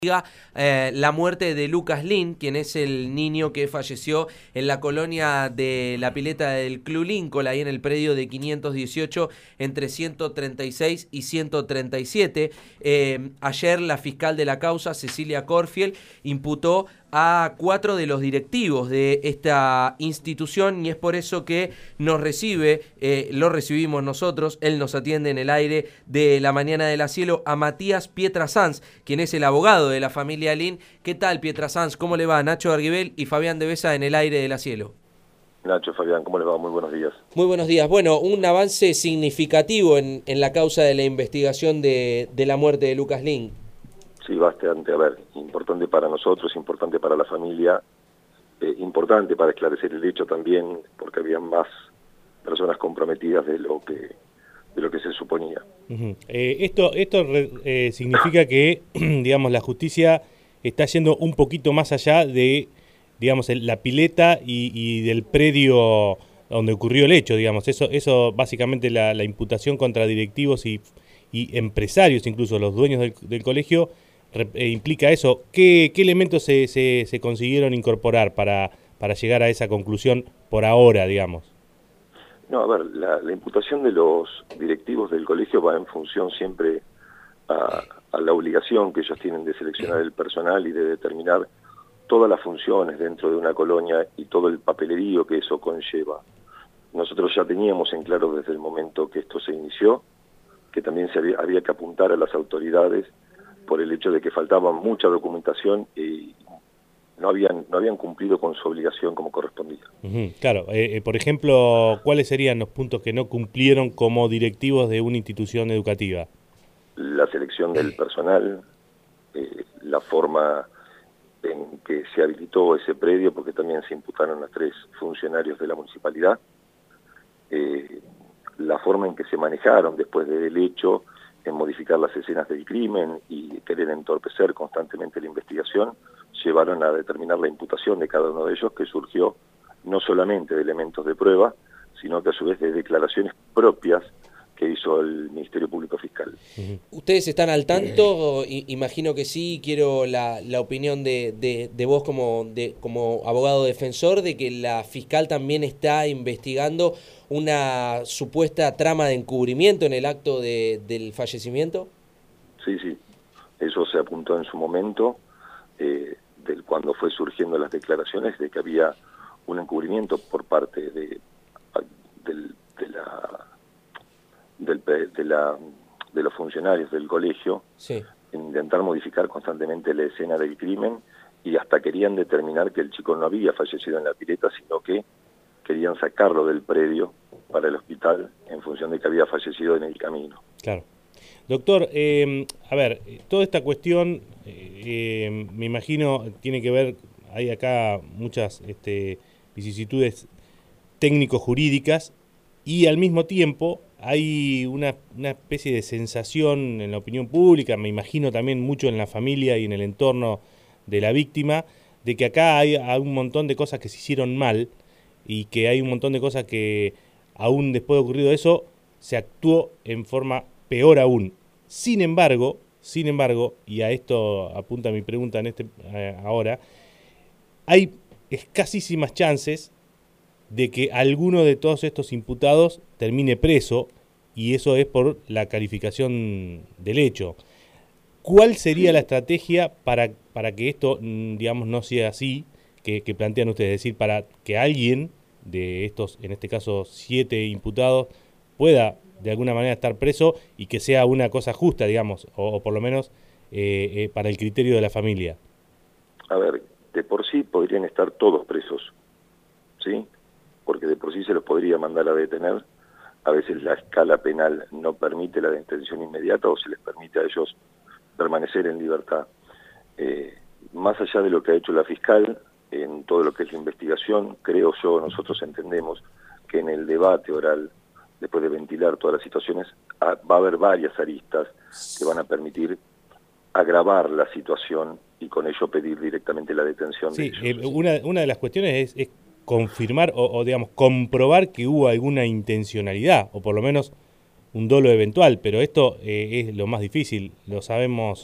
La muerte de Lucas Lin, quien es el niño que falleció en la colonia de la pileta del Club Lincoln, ahí en el predio de 518 entre 136 y 137. Ayer la fiscal de la causa, Cecilia Corfiel, imputó a 4 de los directivos de esta institución, y es por eso que nos recibe, lo recibimos nosotros, él nos atiende en el aire de La Mañana de la Cielo, a Matías Pietrasanz, quien es el abogado de la familia Lin. ¿Qué tal, Pietrasanz? ¿Cómo le va? Nacho Arguibel y Fabián de Besa en el aire de la Cielo. Nacho, Fabián, ¿cómo les va? Muy buenos días. Muy buenos días. Bueno, un avance significativo en la causa de la investigación de la muerte de Lucas Lin. Sí, bastante. A ver, importante para nosotros, importante para la familia, importante para esclarecer el hecho también, porque había más personas comprometidas de lo que se suponía. Esto significa que, digamos, la justicia está yendo un poquito más allá de, digamos, la pileta y del predio donde ocurrió el hecho, digamos. Eso básicamente la imputación contra directivos y empresarios, incluso los dueños del colegio, implica eso. ¿Qué elementos se consiguieron incorporar para llegar a esa conclusión por ahora, digamos? No, a ver, la imputación de los directivos del colegio va en función siempre a la obligación que ellos tienen de seleccionar el personal y de determinar todas las funciones dentro de una colonia y todo el papelerío que eso conlleva. Nosotros ya teníamos en claro desde el momento que esto se inició, que también había que apuntar a las autoridades por el hecho de que faltaba mucha documentación y no habían cumplido con su obligación como correspondía. Claro, por ejemplo, ¿cuáles serían los puntos que no cumplieron como directivos de una institución educativa? La selección del personal, la forma en que se habilitó ese predio, porque también se imputaron a 3 funcionarios de la municipalidad, la forma en que se manejaron después del hecho, en modificar las escenas del crimen y querer entorpecer constantemente la investigación, llevaron a determinar la imputación de cada uno de ellos, que surgió no solamente de elementos de prueba, sino que a su vez de declaraciones propias que hizo el Ministerio Público Fiscal. ¿Ustedes están al tanto? Imagino que sí. Quiero la opinión de vos como abogado defensor, de que la fiscal también está investigando una supuesta trama de encubrimiento en el acto del fallecimiento. Sí, eso se apuntó en su momento, cuando fue surgiendo las declaraciones de que había un encubrimiento por parte de los funcionarios del colegio, sí, en intentar modificar constantemente la escena del crimen, y hasta querían determinar que el chico no había fallecido en la pileta, sino que querían sacarlo del predio para el hospital en función de que había fallecido en el camino. Claro. Doctor, a ver, toda esta cuestión, me imagino, tiene que ver, hay acá muchas vicisitudes técnico-jurídicas, y al mismo tiempo hay una especie de sensación en la opinión pública, me imagino también mucho en la familia y en el entorno de la víctima, de que acá hay un montón de cosas que se hicieron mal y que hay un montón de cosas que, aún después de ocurrido eso, se actuó en forma peor aún. Sin embargo, y a esto apunta mi pregunta ahora, hay escasísimas chances de que alguno de todos estos imputados termine preso, y eso es por la calificación del hecho. ¿Cuál sería la estrategia para que esto, digamos, no sea así, que plantean ustedes? Es decir, para que alguien de estos, en este caso 7 imputados, pueda de alguna manera estar preso y que sea una cosa justa, digamos, o por lo menos para el criterio de la familia. A ver, de por sí podrían estar todos presos, ¿sí? Porque de por sí se los podría mandar a detener. A veces la escala penal no permite la detención inmediata, o se les permite a ellos permanecer en libertad. Más allá de lo que ha hecho la fiscal en todo lo que es la investigación, creo yo, nosotros entendemos que en el debate oral, después de ventilar todas las situaciones, va a haber varias aristas que van a permitir agravar la situación y con ello pedir directamente la detención de ellos. Una de las cuestiones es confirmar o digamos, comprobar que hubo alguna intencionalidad, o por lo menos un dolo eventual, pero esto es lo más difícil, lo sabemos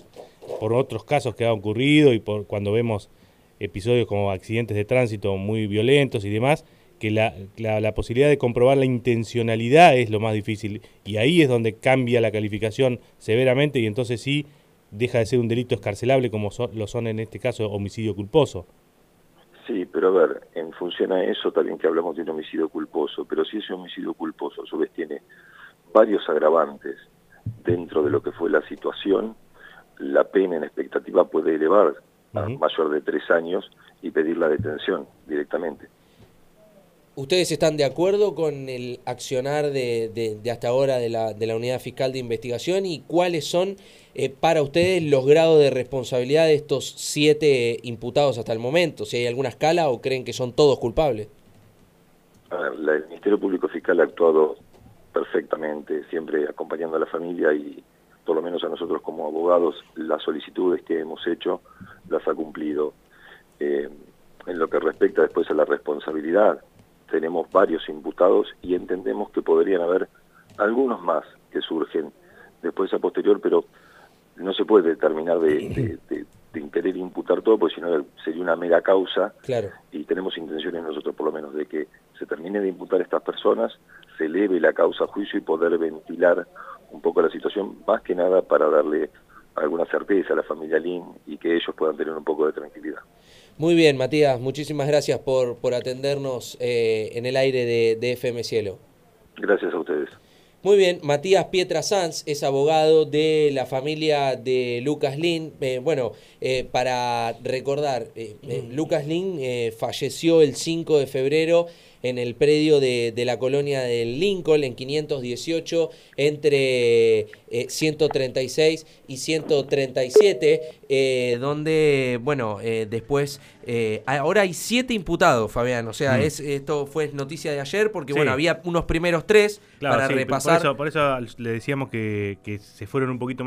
por otros casos que han ocurrido y por cuando vemos episodios como accidentes de tránsito muy violentos y demás, que la posibilidad de comprobar la intencionalidad es lo más difícil, y ahí es donde cambia la calificación severamente, y entonces sí deja de ser un delito escarcelable como lo son en este caso homicidio culposo. Sí, pero a ver, en función a eso también que hablamos de un homicidio culposo, pero si ese homicidio culposo a su vez tiene varios agravantes dentro de lo que fue la situación, la pena en expectativa puede elevar a mayor de 3 años y pedir la detención directamente. ¿Ustedes están de acuerdo con el accionar de hasta ahora de la Unidad Fiscal de Investigación y cuáles son para ustedes los grados de responsabilidad de estos 7 imputados hasta el momento? ¿Si hay alguna escala o creen que son todos culpables? A ver, el Ministerio Público Fiscal ha actuado perfectamente, siempre acompañando a la familia y por lo menos a nosotros como abogados las solicitudes que hemos hecho las ha cumplido. En lo que respecta después a la responsabilidad, tenemos varios imputados y entendemos que podrían haber algunos más que surgen después a posterior, pero no se puede terminar de querer imputar todo, porque si no sería una mera causa. Claro. Y tenemos intenciones nosotros por lo menos de que se termine de imputar a estas personas, se eleve la causa a juicio y poder ventilar un poco la situación, más que nada para darle alguna certeza a la familia Lin y que ellos puedan tener un poco de tranquilidad. Muy bien, Matías, muchísimas gracias por atendernos en el aire de FM Cielo. Gracias a ustedes. Muy bien, Matías Pietrasanz es abogado de la familia de Lucas Lin. Para recordar, Lucas Lin falleció el 5 de febrero en el predio de la colonia del Lincoln, en 518, entre 136 y 137, donde, después, ahora hay 7 imputados, Fabián, o sea, esto fue noticia de ayer, porque, había unos primeros 3 para repasar. Por eso le decíamos que se fueron un poquito más.